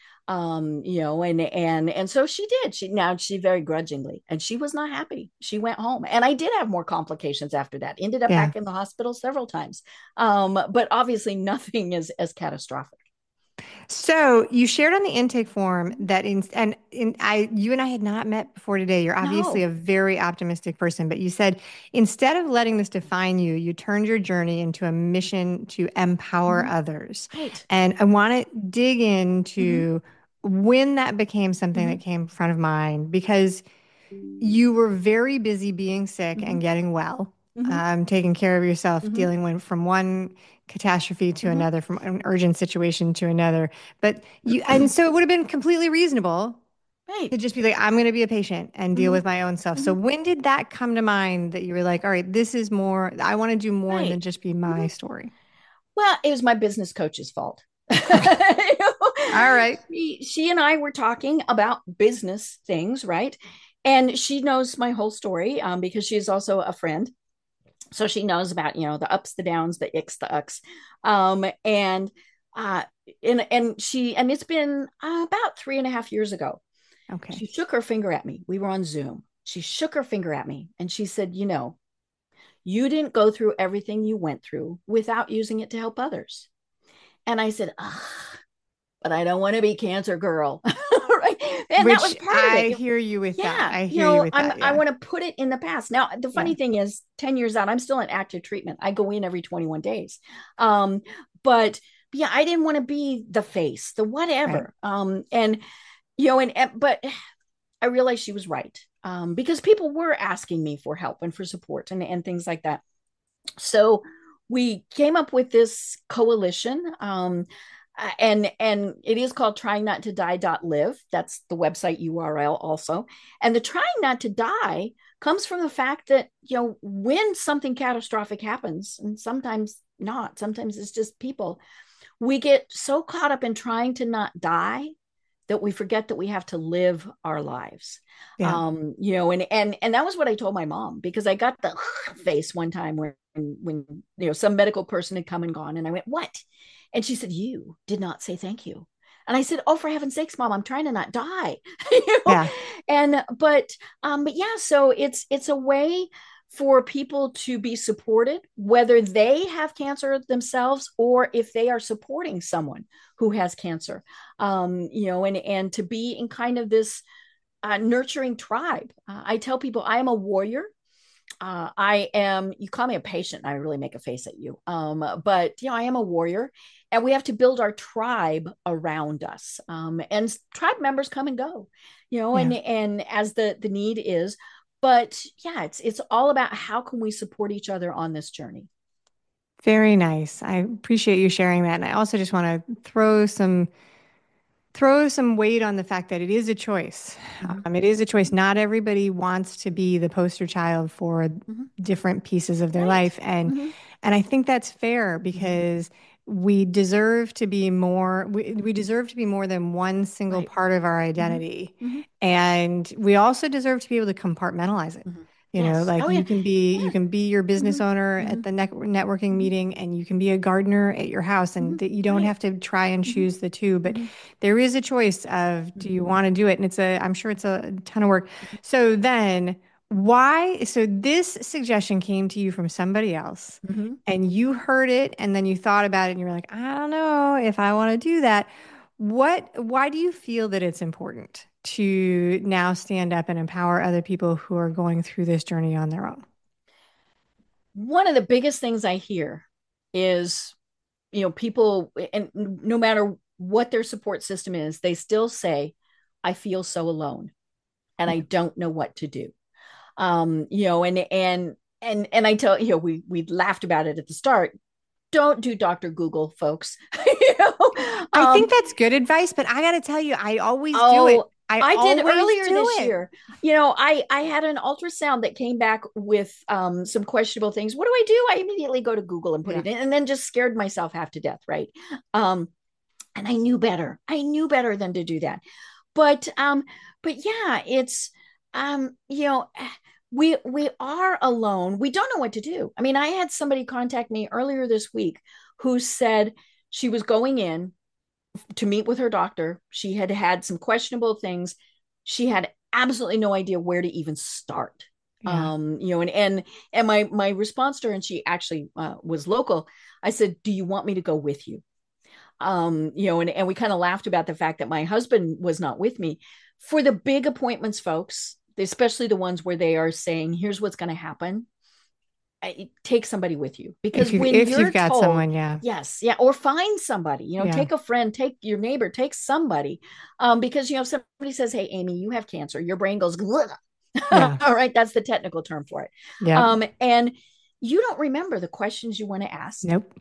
[SPEAKER 2] And so she did. She very grudgingly, and she was not happy. She went home, and I did have more complications after that. Ended up
[SPEAKER 1] Yeah.
[SPEAKER 2] back in the hospital several times. But obviously nothing is as catastrophic.
[SPEAKER 1] So you shared on the intake form that you and I had not met before today. You're obviously
[SPEAKER 2] No.
[SPEAKER 1] a very optimistic person, but you said instead of letting this define you, you turned your journey into a mission to empower
[SPEAKER 2] Mm-hmm.
[SPEAKER 1] others.
[SPEAKER 2] Right.
[SPEAKER 1] And I want to dig
[SPEAKER 2] Mm-hmm.
[SPEAKER 1] into when that became something
[SPEAKER 2] Mm-hmm.
[SPEAKER 1] that came front of mind because you were very busy being sick
[SPEAKER 2] Mm-hmm.
[SPEAKER 1] and getting well,
[SPEAKER 2] Mm-hmm.
[SPEAKER 1] taking care of yourself,
[SPEAKER 2] Mm-hmm.
[SPEAKER 1] from one catastrophe to
[SPEAKER 2] Mm-hmm.
[SPEAKER 1] another, from an urgent situation to another. And so it would have been completely reasonable
[SPEAKER 2] Right.
[SPEAKER 1] to just be like, I'm going to be a patient and deal
[SPEAKER 2] Mm-hmm.
[SPEAKER 1] with my own stuff. So
[SPEAKER 2] Mm-hmm.
[SPEAKER 1] when did that come to mind that you were like, all right, this is more, I want to do more than
[SPEAKER 2] Right.
[SPEAKER 1] just be
[SPEAKER 2] Mm-hmm.
[SPEAKER 1] my story?
[SPEAKER 2] Well, it was my business coach's fault.
[SPEAKER 1] Okay. All right.
[SPEAKER 2] She and I were talking about business things, right? And she knows my whole story, because she's also a friend. So she knows about, the ups, the downs, the icks, the ucks. And uh and it's been about 3.5 years ago.
[SPEAKER 1] Okay.
[SPEAKER 2] She shook her finger at me. We were on Zoom. She shook her finger at me and she said, you didn't go through everything you went through without using it to help others. And I said, but I don't want to be cancer girl. Right. And that was
[SPEAKER 1] Which
[SPEAKER 2] part of
[SPEAKER 1] I
[SPEAKER 2] it.
[SPEAKER 1] hear you with that.
[SPEAKER 2] Yeah.
[SPEAKER 1] I hear you with that.
[SPEAKER 2] I
[SPEAKER 1] Yeah.
[SPEAKER 2] want to put it in the past. Now, the
[SPEAKER 1] Yeah.
[SPEAKER 2] funny thing is 10 years out, I'm still in active treatment. I go in every 21 days. Um, but yeah, I didn't want to be the face, the
[SPEAKER 1] Right.
[SPEAKER 2] whatever. But I realized she was right. Because people were asking me for help and for support and things like that. So we came up with this coalition. And it is called trying not to die.live. That's the website URL also. And the trying not to die comes from the fact that, when something catastrophic happens, and sometimes not, sometimes it's just people, we get so caught up in trying to not die that we forget that we have to live our lives.
[SPEAKER 1] Yeah.
[SPEAKER 2] And that was what I told my mom, because I got the face one time when some medical person had come and gone, and I went, what? And she said, you did not say thank you. And I said, oh, for heaven's sakes, Mom, I'm trying to not die. you know?
[SPEAKER 1] Yeah.
[SPEAKER 2] And but yeah, so it's a way for people to be supported, whether they have cancer themselves or if they are supporting someone who has cancer. And to be in kind of this nurturing tribe. I tell people I am a warrior. I am, you call me a patient, and I really make a face at you. But I am a warrior, and we have to build our tribe around us. And tribe members come and go,
[SPEAKER 1] Yeah.
[SPEAKER 2] and as the need is. But yeah, it's all about how can we support each other on this journey.
[SPEAKER 1] Very nice. I appreciate you sharing that. And I also just want to throw some weight on the fact that it is a choice.
[SPEAKER 2] Mm-hmm.
[SPEAKER 1] It is a choice. Not everybody wants to be the poster child for
[SPEAKER 2] Mm-hmm.
[SPEAKER 1] different pieces of their
[SPEAKER 2] Right.
[SPEAKER 1] life, and
[SPEAKER 2] Mm-hmm.
[SPEAKER 1] and I think that's fair
[SPEAKER 2] Mm-hmm.
[SPEAKER 1] because we deserve to be more. We deserve to be more than one single
[SPEAKER 2] Right.
[SPEAKER 1] part of our
[SPEAKER 2] Mm-hmm.
[SPEAKER 1] identity,
[SPEAKER 2] Mm-hmm.
[SPEAKER 1] and we also deserve to be able to compartmentalize it.
[SPEAKER 2] Mm-hmm.
[SPEAKER 1] Like
[SPEAKER 2] Oh yeah.
[SPEAKER 1] you can be your
[SPEAKER 2] Yeah.
[SPEAKER 1] business owner
[SPEAKER 2] Mm-hmm.
[SPEAKER 1] at the networking
[SPEAKER 2] Mm-hmm.
[SPEAKER 1] meeting, and you can be a gardener at your house, and
[SPEAKER 2] Mm-hmm.
[SPEAKER 1] that you don't
[SPEAKER 2] Right.
[SPEAKER 1] have to try and
[SPEAKER 2] Mm-hmm.
[SPEAKER 1] choose the two. But
[SPEAKER 2] Mm-hmm.
[SPEAKER 1] there is a choice of, do
[SPEAKER 2] Mm-hmm.
[SPEAKER 1] you want to do it? And I'm sure it's a ton of work. So then so this suggestion came to you from somebody else
[SPEAKER 2] Mm-hmm.
[SPEAKER 1] and you heard it and then you thought about it and you were like, I don't know if I want to do that. Why do you feel that it's important to now stand up and empower other people who are going through this journey on their own?
[SPEAKER 2] One of the biggest things I hear is, people, and no matter what their support system is, they still say, I feel so alone and I don't know what to do. And I tell, we laughed about it at the start. Don't do Dr. Google, folks. you know?
[SPEAKER 1] I think
[SPEAKER 2] um,
[SPEAKER 1] that's good advice, but I got to tell you, I always do it.
[SPEAKER 2] Oh,
[SPEAKER 1] I
[SPEAKER 2] I did
[SPEAKER 1] always
[SPEAKER 2] earlier
[SPEAKER 1] do
[SPEAKER 2] this
[SPEAKER 1] it.
[SPEAKER 2] year. I had an ultrasound that came back with some questionable things. What do I do? I immediately go to Google and put
[SPEAKER 1] Yeah.
[SPEAKER 2] it in, and then just scared myself half to death, right? Um, and I knew better. I knew better than to do that. But yeah, it's um, you know, we are alone. We don't know what to do. I mean, I had somebody contact me earlier this week who said she was going in to meet with her doctor. She had had some questionable things. She had absolutely no idea where to even start.
[SPEAKER 1] Yeah.
[SPEAKER 2] And my response to her, and she actually was local. I said, "Do you want me to go with you?" And we kind of laughed about the fact that my husband was not with me for the big appointments, folks, especially the ones where they are saying, "Here's what's going to happen." Take somebody with you, because when
[SPEAKER 1] If you've
[SPEAKER 2] you're
[SPEAKER 1] got
[SPEAKER 2] told,
[SPEAKER 1] someone, yeah.
[SPEAKER 2] yes, yeah, or find somebody,
[SPEAKER 1] Yeah.
[SPEAKER 2] take a friend, take your neighbor, take somebody, because if somebody says, hey, Amy, you have cancer, your brain goes all
[SPEAKER 1] Yeah.
[SPEAKER 2] right, that's the technical term for it.
[SPEAKER 1] Yeah.
[SPEAKER 2] And you don't remember the questions you want to ask.
[SPEAKER 1] Nope.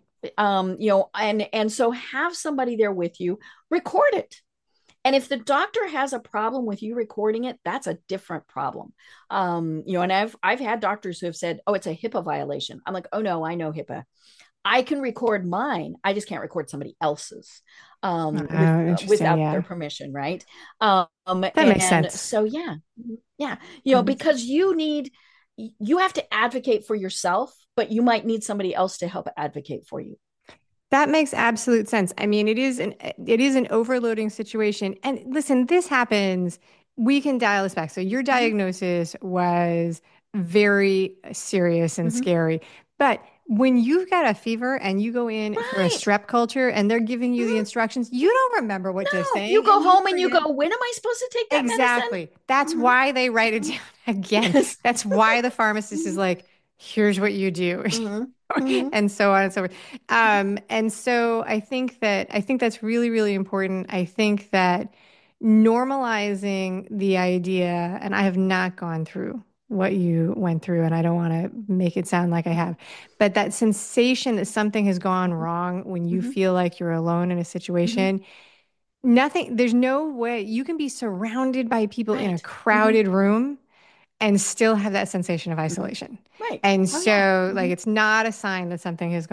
[SPEAKER 2] And so have somebody there with you, record it. And if the doctor has a problem with you recording it, that's a different problem. And I've had doctors who have said, "Oh, it's a HIPAA violation." I'm like, "Oh no, I know HIPAA. I can record mine. I just can't record somebody else's
[SPEAKER 1] Oh, interesting.
[SPEAKER 2] without their
[SPEAKER 1] Yeah.
[SPEAKER 2] permission, right?" Um,
[SPEAKER 1] That makes
[SPEAKER 2] and
[SPEAKER 1] sense.
[SPEAKER 2] so yeah, yeah,
[SPEAKER 1] That makes
[SPEAKER 2] because you have to advocate for yourself, but you might need somebody else to help advocate for you.
[SPEAKER 1] That makes absolute sense. I mean, it is an overloading situation. And listen, this happens. We can dial this back. So your
[SPEAKER 2] Mm-hmm.
[SPEAKER 1] diagnosis was very serious and
[SPEAKER 2] Mm-hmm.
[SPEAKER 1] scary. But when you've got a fever and you go in for a
[SPEAKER 2] Right.
[SPEAKER 1] strep culture and they're giving you the
[SPEAKER 2] Mm-hmm.
[SPEAKER 1] instructions, you don't remember what they're
[SPEAKER 2] No, you
[SPEAKER 1] saying
[SPEAKER 2] go
[SPEAKER 1] and you
[SPEAKER 2] home and you
[SPEAKER 1] forget.
[SPEAKER 2] go, when am I supposed to take that medicine?
[SPEAKER 1] Exactly. That's
[SPEAKER 2] Mhm,
[SPEAKER 1] why they write it
[SPEAKER 2] mhm.
[SPEAKER 1] down again.
[SPEAKER 2] Yes.
[SPEAKER 1] That's why the pharmacist is
[SPEAKER 2] Mhm,
[SPEAKER 1] like, here's what you do.
[SPEAKER 2] mhm, mhm,
[SPEAKER 1] And so on and so forth. And so I think that's really, really important. I think that normalizing the idea, and I have not gone through what you went through, and I don't want to make it sound like I have, but that sensation that something has gone wrong when you
[SPEAKER 2] mhm,
[SPEAKER 1] feel like you're alone in a
[SPEAKER 2] mhm.
[SPEAKER 1] situation, there's no way you can be surrounded by people in a
[SPEAKER 2] Right. Mhm,
[SPEAKER 1] crowded room and still have that sensation of
[SPEAKER 2] mhm.
[SPEAKER 1] isolation.
[SPEAKER 2] Right.
[SPEAKER 1] And
[SPEAKER 2] Oh yeah.
[SPEAKER 1] so, like,
[SPEAKER 2] Mhm,
[SPEAKER 1] it's not a sign that something has gone wrong,
[SPEAKER 2] mhm,
[SPEAKER 1] but it is an
[SPEAKER 2] mhm.
[SPEAKER 1] opportunity to build.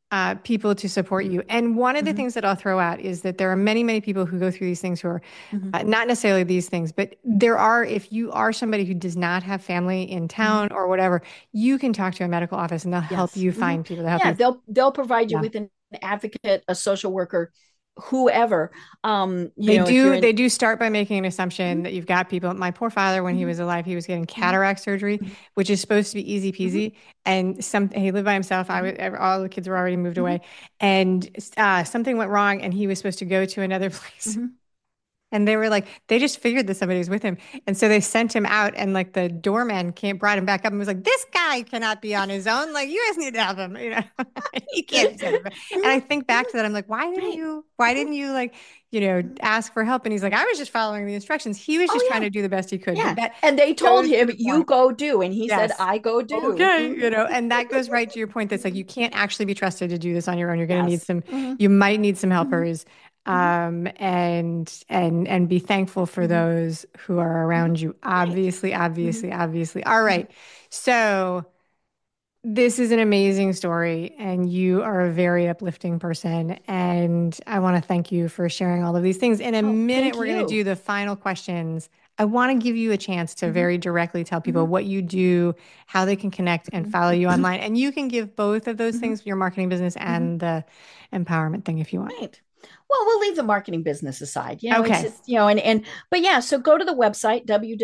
[SPEAKER 1] people to support you. And one of the things that I'll throw out is that there are many, many people who go through these things who are not necessarily these things, but there are, if you are somebody who does not have family in town or whatever, you can talk to a medical office and they'll help you find people to help you.
[SPEAKER 2] They'll provide you with an advocate, a social worker, whoever.
[SPEAKER 1] They do start by making an assumption that you've got people. My poor father, when he was alive, he was getting cataract surgery, which is supposed to be easy peasy. And he lived by himself. All the kids were already moved away, and something went wrong, and he was supposed to go to another place. And they were like, they just figured that somebody was with him. And so they sent him out, and like the doorman brought him back up and was like, this guy cannot be on his own. Like, you guys need to help him. He can't. And I think back to that. I'm like, why didn't you like, ask for help? And he's like, I was just following the instructions. He was just trying to do the best he could.
[SPEAKER 2] Yeah. And they told him, you go do. And he said, I go do.
[SPEAKER 1] Okay. And that goes right to your point. That's like, you can't actually be trusted to do this on your own. You're going to need you might need some helpers. And be thankful for those who are around you. Obviously. All right. So this is an amazing story, and you are a very uplifting person. And I want to thank you for sharing all of these things. In a minute, we're going to do the final questions. I want to give you a chance to very directly tell people what you do, how they can connect and follow you online. And you can give both of those things, your marketing business and the empowerment thing, if you want.
[SPEAKER 2] Right. Well, we'll leave the marketing business aside,
[SPEAKER 1] okay.
[SPEAKER 2] But yeah, so go to the website,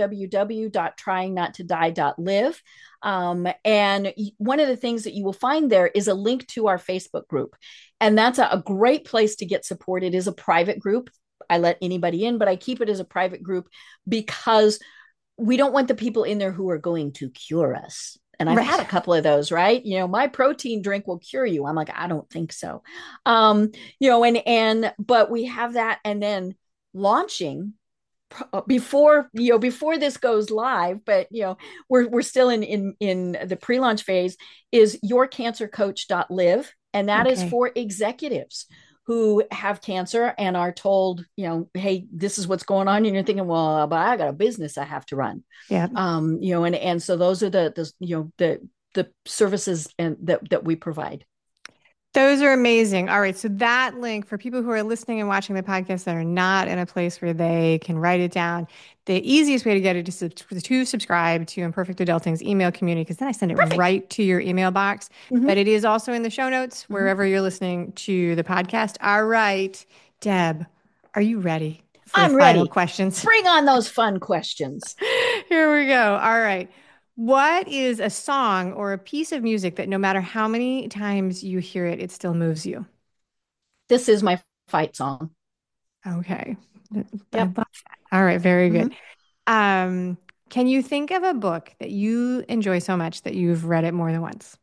[SPEAKER 2] www.tryingnottodie.live. And one of the things that you will find there is a link to our Facebook group. And that's a great place to get support. It is a private group. I let anybody in, but I keep it as a private group because we don't want the people in there who are going to cure us. And I've had a couple of those, right? My protein drink will cure you. I'm like, I don't think so. But we have that. And then launching before this goes live, but we're still in the pre-launch phase, is yourcancercoach.live. And that is for executives who have cancer and are told, hey, this is what's going on. And you're thinking, well, but I got a business I have to run.
[SPEAKER 1] Yeah.
[SPEAKER 2] And so those are the services that we provide.
[SPEAKER 1] Those are amazing. All right. So that link, for people who are listening and watching the podcast that are not in a place where they can write it down, the easiest way to get it is to subscribe to Imperfect Adulting's email community, because then I send it right to your email box. But it is also in the show notes, wherever you're listening to the podcast. All right, Deb, are you ready for the final questions?
[SPEAKER 2] Bring on those fun questions.
[SPEAKER 1] Here we go. All right. What is a song or a piece of music that no matter how many times you hear it, it still moves you?
[SPEAKER 2] This is my fight song.
[SPEAKER 1] Okay. Yep. All right. Very good. Can you think of a book that you enjoy so much that you've read it more than once?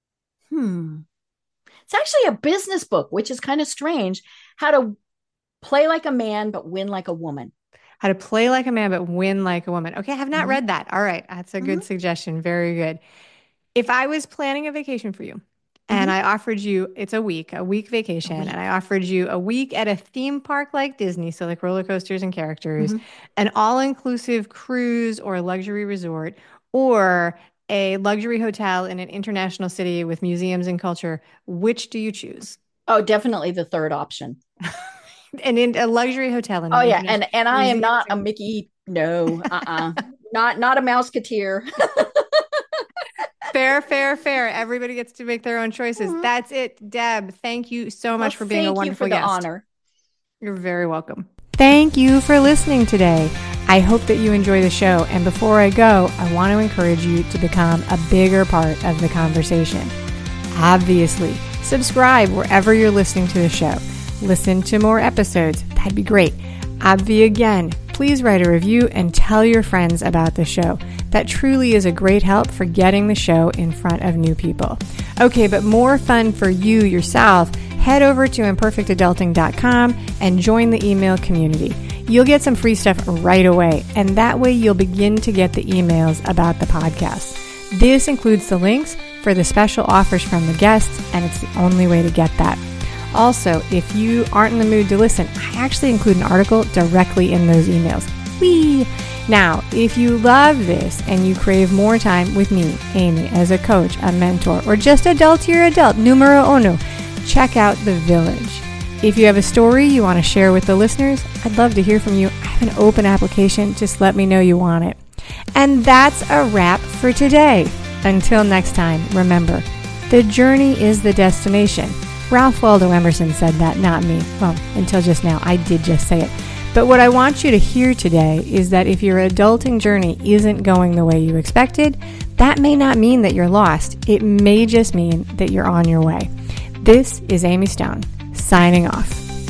[SPEAKER 2] It's actually a business book, which is kind of strange. How to play like a man, but win like a woman.
[SPEAKER 1] How to play like a man, but win like a woman. Okay, I have not read that. All right, that's a good suggestion. Very good. If I was planning a vacation for you and I offered you, it's a week vacation, and I offered you a week at a theme park like Disney, so like roller coasters and characters, an all-inclusive cruise or luxury resort, or a luxury hotel in an international city with museums and culture, which do you choose?
[SPEAKER 2] Oh, definitely the third option.
[SPEAKER 1] And in a luxury hotel.
[SPEAKER 2] And I am not a Mickey. No, not a Mouseketeer.
[SPEAKER 1] Fair. Everybody gets to make their own choices. That's it, Deb. Thank you so much for being a wonderful guest.
[SPEAKER 2] Thank you for the honor.
[SPEAKER 1] You're very welcome. Thank you for listening today. I hope that you enjoy the show. And before I go, I want to encourage you to become a bigger part of the conversation. Obviously, subscribe wherever you're listening to the show. Listen to more episodes. That'd be great. Obvi again, please write a review and tell your friends about the show. That truly is a great help for getting the show in front of new people. Okay, but more fun for you yourself, head over to imperfectadulting.com and join the email community. You'll get some free stuff right away, and that way you'll begin to get the emails about the podcast. This includes the links for the special offers from the guests, and it's the only way to get that. Also, if you aren't in the mood to listen, I actually include an article directly in those emails. Whee! Now, if you love this and you crave more time with me, Amy, as a coach, a mentor, or just adult to your adult, numero uno, check out The Village. If you have a story you want to share with the listeners, I'd love to hear from you. I have an open application. Just let me know you want it. And that's a wrap for today. Until next time, remember, the journey is the destination. Ralph Waldo Emerson said that, not me. Well, until just now, I did just say it. But what I want you to hear today is that if your adulting journey isn't going the way you expected, that may not mean that you're lost. It may just mean that you're on your way. This is Amy Stone, signing off.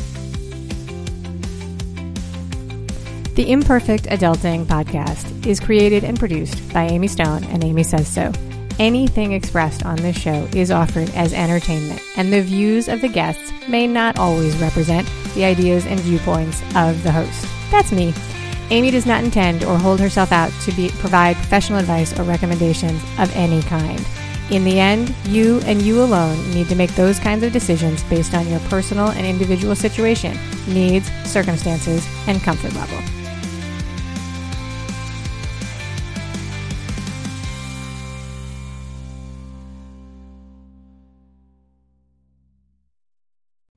[SPEAKER 1] The Imperfect Adulting Podcast is created and produced by Amy Stone and Amy Says So. Anything expressed on this show is offered as entertainment, and the views of the guests may not always represent the ideas and viewpoints of the host. That's me. Amy does not intend or hold herself out to provide professional advice or recommendations of any kind. In the end, you and you alone need to make those kinds of decisions based on your personal and individual situation, needs, circumstances, and comfort level.